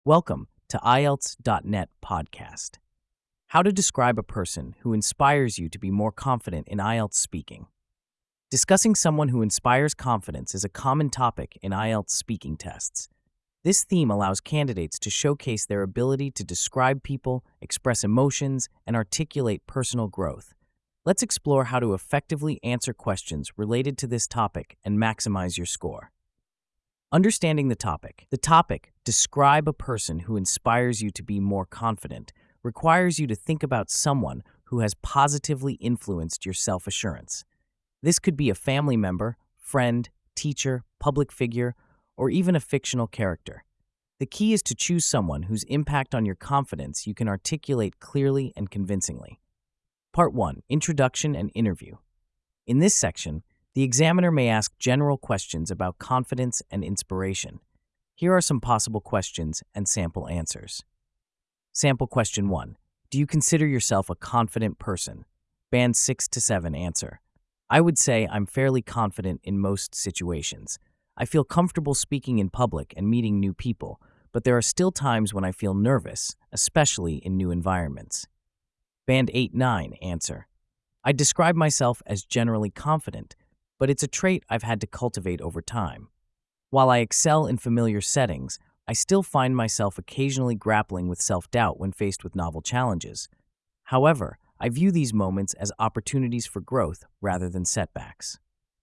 Welcome to IELTS.net podcast. How to describe a person who inspires you to be more confident in IELTS speaking. Discussing someone who inspires confidence is a common topic in IELTS speaking tests. This theme allows candidates to showcase their ability to describe people, express emotions, and articulate personal growth. Let's explore how to effectively answer questions related to this topic and maximize your score. Understanding the topic. The topic, describe a person who inspires you to be more confident, requires you to think about someone who has positively influenced your self-assurance. This could be a family member, friend, teacher, public figure, or even a fictional character. The key is to choose someone whose impact on your confidence you can articulate clearly and convincingly. Part 1. Introduction and Interview. In this section, the examiner may ask general questions about confidence and inspiration. Here are some possible questions and sample answers. Sample question 1. Do you consider yourself a confident person? Band 6 to 7 answer. I would say I'm fairly confident in most situations. I feel comfortable speaking in public and meeting new people, but there are still times when I feel nervous, especially in new environments. Band 8-9 answer. I describe myself as generally confident, but it's a trait I've had to cultivate over time. While I excel in familiar settings, I still find myself occasionally grappling with self-doubt when faced with novel challenges. However, I view these moments as opportunities for growth rather than setbacks.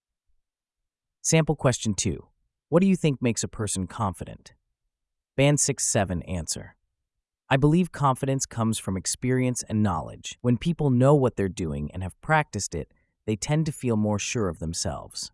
Sample question 2. What do you think makes a person confident? Band 6-7 answer. I believe confidence comes from experience and knowledge. When people know what they're doing and have practiced it, they tend to feel more sure of themselves.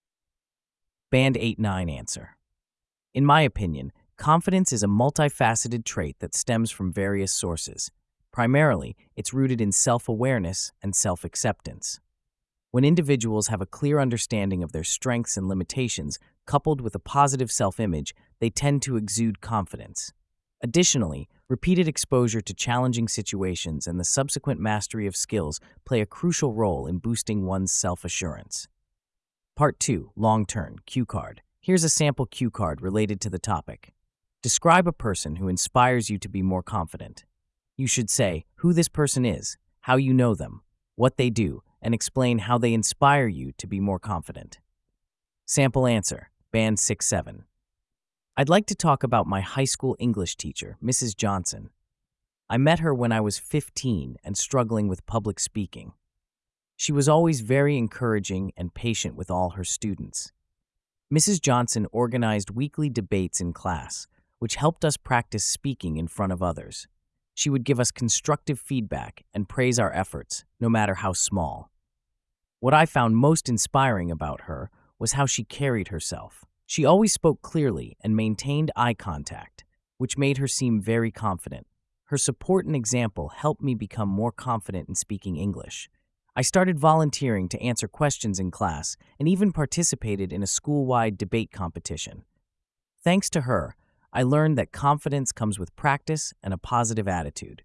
Band 8-9 answer. In my opinion, confidence is a multifaceted trait that stems from various sources. Primarily, it's rooted in self-awareness and self-acceptance. When individuals have a clear understanding of their strengths and limitations, coupled with a positive self-image, they tend to exude confidence. Additionally, repeated exposure to challenging situations and the subsequent mastery of skills play a crucial role in boosting one's self-assurance. Part 2. Long-term cue card. Here's a sample cue card related to the topic. Describe a person who inspires you to be more confident. You should say who this person is, how you know them, what they do, and explain how they inspire you to be more confident. Sample answer. Band 6-7. I'd like to talk about my high school English teacher, Mrs. Johnson. I met her when I was 15 and struggling with public speaking. She was always very encouraging and patient with all her students. Mrs. Johnson organized weekly debates in class, which helped us practice speaking in front of others. She would give us constructive feedback and praise our efforts, no matter how small. What I found most inspiring about her was how she carried herself. She always spoke clearly and maintained eye contact, which made her seem very confident. Her support and example helped me become more confident in speaking English. I started volunteering to answer questions in class and even participated in a school-wide debate competition. Thanks to her, I learned that confidence comes with practice and a positive attitude.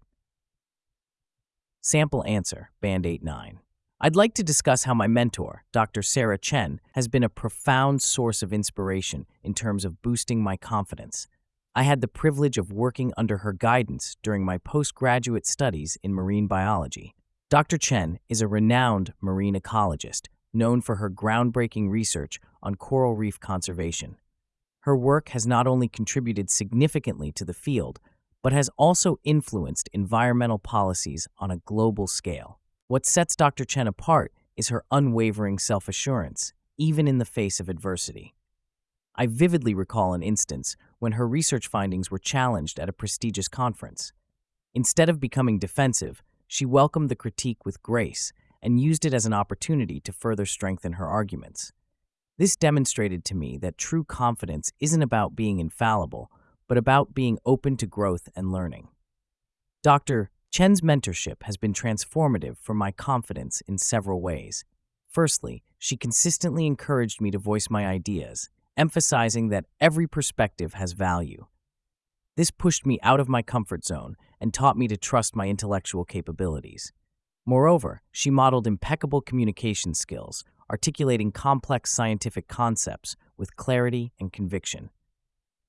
Sample answer, Band 8-9. I'd like to discuss how my mentor, Dr. Sarah Chen, has been a profound source of inspiration in terms of boosting my confidence. I had the privilege of working under her guidance during my postgraduate studies in marine biology. Dr. Chen is a renowned marine ecologist, known for her groundbreaking research on coral reef conservation. Her work has not only contributed significantly to the field, but has also influenced environmental policies on a global scale. What sets Dr. Chen apart is her unwavering self-assurance, even in the face of adversity. I vividly recall an instance when her research findings were challenged at a prestigious conference. Instead of becoming defensive, she welcomed the critique with grace and used it as an opportunity to further strengthen her arguments. This demonstrated to me that true confidence isn't about being infallible, but about being open to growth and learning. Dr. Chen's mentorship has been transformative for my confidence in several ways. Firstly, she consistently encouraged me to voice my ideas, emphasizing that every perspective has value. This pushed me out of my comfort zone and taught me to trust my intellectual capabilities. Moreover, she modeled impeccable communication skills, articulating complex scientific concepts with clarity and conviction.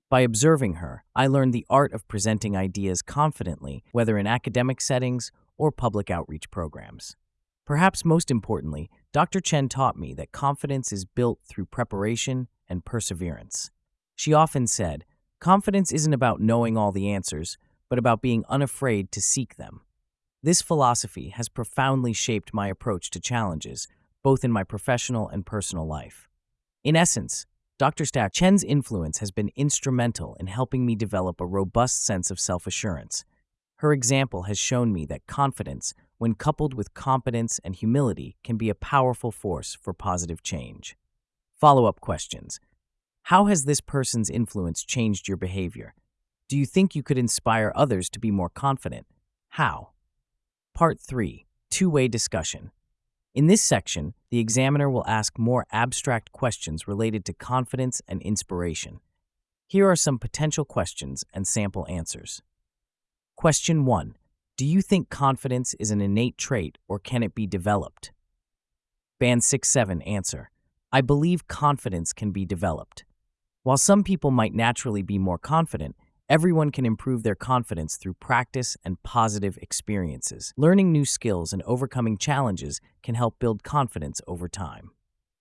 By observing her, I learned the art of presenting ideas confidently, whether in academic settings or public outreach programs. Perhaps most importantly, Dr. Chen taught me that confidence is built through preparation and perseverance. She often said, "Confidence isn't about knowing all the answers, but about being unafraid to seek them." This philosophy has profoundly shaped my approach to challenges, both in my professional and personal life. In essence, Dr. Chen's influence has been instrumental in helping me develop a robust sense of self-assurance. Her example has shown me that confidence, when coupled with competence and humility, can be a powerful force for positive change. Follow-up questions. How has this person's influence changed your behavior? Do you think you could inspire others to be more confident? How? Part 3. Two-way discussion. In this section, the examiner will ask more abstract questions related to confidence and inspiration. Here are some potential questions and sample answers. Question 1. Do you think confidence is an innate trait or can it be developed? Band 6-7 answer. I believe confidence can be developed. While some people might naturally be more confident, everyone can improve their confidence through practice and positive experiences. Learning new skills and overcoming challenges can help build confidence over time.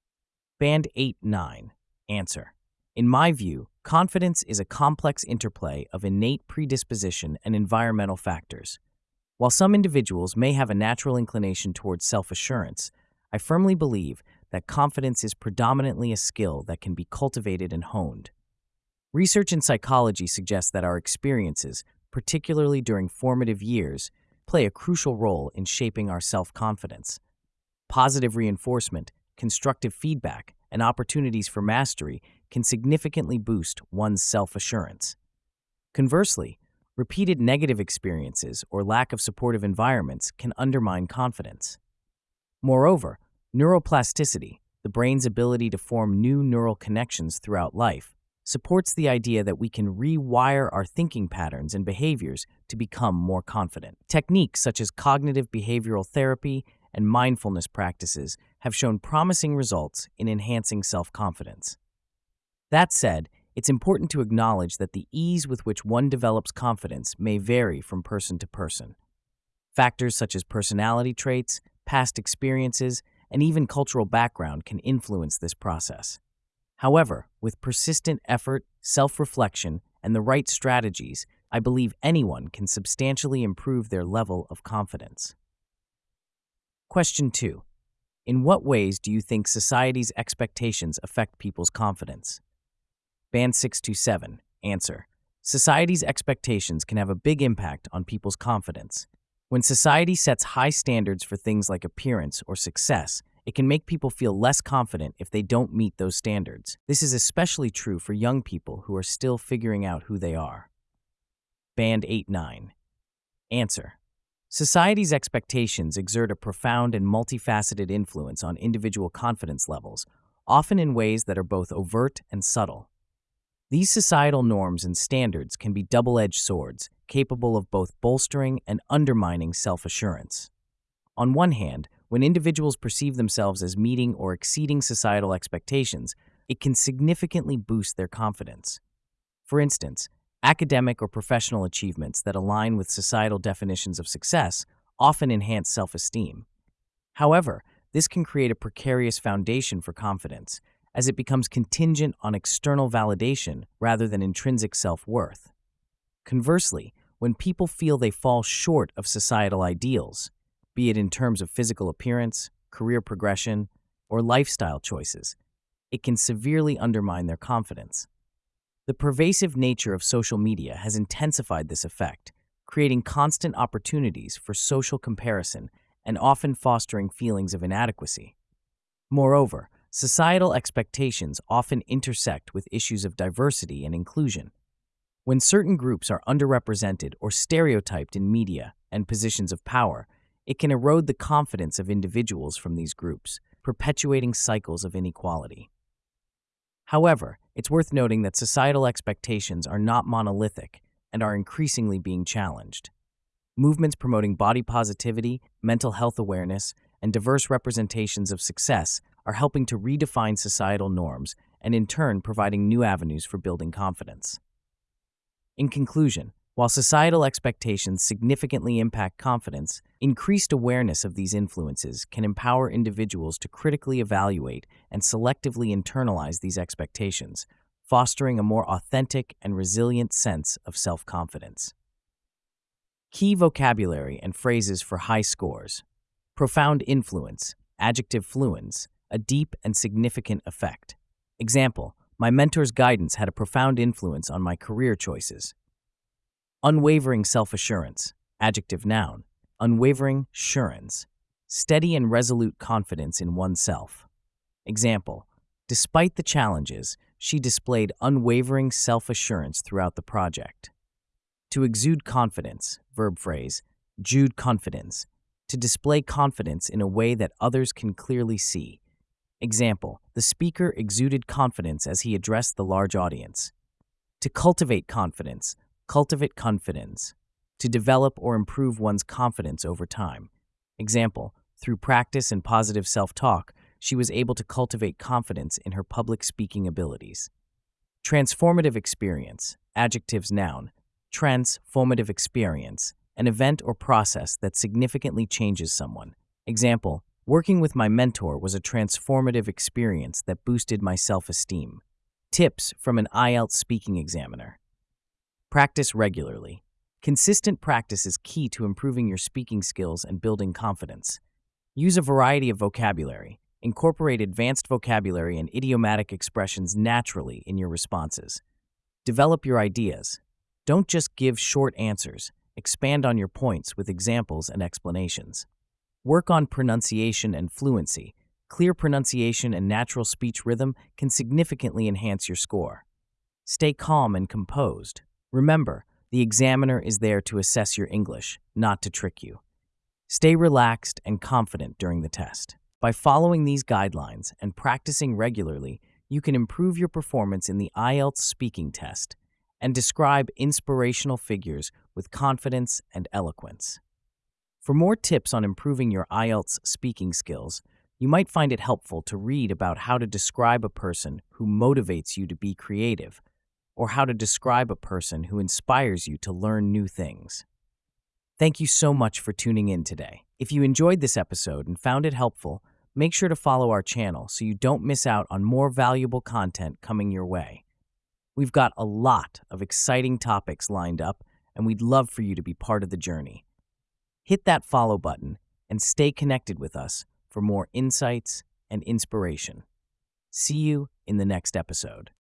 Band 8-9 answer. In my view, confidence is a complex interplay of innate predisposition and environmental factors. While some individuals may have a natural inclination towards self-assurance, I firmly believe that confidence is predominantly a skill that can be cultivated and honed. Research in psychology suggests that our experiences, particularly during formative years, play a crucial role in shaping our self-confidence. Positive reinforcement, constructive feedback, and opportunities for mastery can significantly boost one's self-assurance. Conversely, repeated negative experiences or lack of supportive environments can undermine confidence. Moreover, neuroplasticity, the brain's ability to form new neural connections throughout life, supports the idea that we can rewire our thinking patterns and behaviors to become more confident. Techniques such as cognitive behavioral therapy and mindfulness practices have shown promising results in enhancing self-confidence. That said, it's important to acknowledge that the ease with which one develops confidence may vary from person to person. Factors such as personality traits, past experiences, and even cultural background can influence this process. However, with persistent effort, self-reflection, and the right strategies, I believe anyone can substantially improve their level of confidence. Question 2. In what ways do you think society's expectations affect people's confidence? Band 6-7 answer. Society's expectations can have a big impact on people's confidence. When society sets high standards for things like appearance or success, it can make people feel less confident if they don't meet those standards. This is especially true for young people who are still figuring out who they are. Band 8-9 answer. Society's expectations exert a profound and multifaceted influence on individual confidence levels, often in ways that are both overt and subtle. These societal norms and standards can be double-edged swords, capable of both bolstering and undermining self-assurance. On one hand, when individuals perceive themselves as meeting or exceeding societal expectations, it can significantly boost their confidence. For instance, academic or professional achievements that align with societal definitions of success often enhance self-esteem. However, this can create a precarious foundation for confidence, as it becomes contingent on external validation rather than intrinsic self-worth. Conversely, when people feel they fall short of societal ideals, be it in terms of physical appearance, career progression, or lifestyle choices, it can severely undermine their confidence. The pervasive nature of social media has intensified this effect, creating constant opportunities for social comparison and often fostering feelings of inadequacy. Moreover, societal expectations often intersect with issues of diversity and inclusion. When certain groups are underrepresented or stereotyped in media and positions of power, it can erode the confidence of individuals from these groups, perpetuating cycles of inequality. However, it's worth noting that societal expectations are not monolithic and are increasingly being challenged. Movements promoting body positivity, mental health awareness, and diverse representations of success are helping to redefine societal norms and in turn providing new avenues for building confidence. In conclusion, while societal expectations significantly impact confidence, increased awareness of these influences can empower individuals to critically evaluate and selectively internalize these expectations, fostering a more authentic and resilient sense of self-confidence. Key vocabulary and phrases for high scores. Profound influence, adjective fluens, a deep and significant effect. Example, my mentor's guidance had a profound influence on my career choices. Unwavering self-assurance, adjective noun, unwavering assurance, steady and resolute confidence in oneself. Example, despite the challenges, she displayed unwavering self-assurance throughout the project. To exude confidence, verb phrase, exude confidence, to display confidence in a way that others can clearly see. Example, the speaker exuded confidence as he addressed the large audience. To cultivate confidence, cultivate confidence, to develop or improve one's confidence over time. Example, through practice and positive self-talk, she was able to cultivate confidence in her public speaking abilities. Transformative experience, adjectives noun, transformative experience, an event or process that significantly changes someone. Example, working with my mentor was a transformative experience that boosted my self-esteem. Tips from an IELTS speaking examiner. Practice regularly. Consistent practice is key to improving your speaking skills and building confidence. Use a variety of vocabulary. Incorporate advanced vocabulary and idiomatic expressions naturally in your responses. Develop your ideas. Don't just give short answers. Expand on your points with examples and explanations. Work on pronunciation and fluency. Clear pronunciation and natural speech rhythm can significantly enhance your score. Stay calm and composed. Remember, the examiner is there to assess your English, not to trick you. Stay relaxed and confident during the test. By following these guidelines and practicing regularly, you can improve your performance in the IELTS speaking test and describe inspirational figures with confidence and eloquence. For more tips on improving your IELTS speaking skills, you might find it helpful to read about how to describe a person who motivates you to be creative, or how to describe a person who inspires you to learn new things. Thank you so much for tuning in today. If you enjoyed this episode and found it helpful, make sure to follow our channel so you don't miss out on more valuable content coming your way. We've got a lot of exciting topics lined up, and we'd love for you to be part of the journey. Hit that follow button and stay connected with us for more insights and inspiration. See you in the next episode.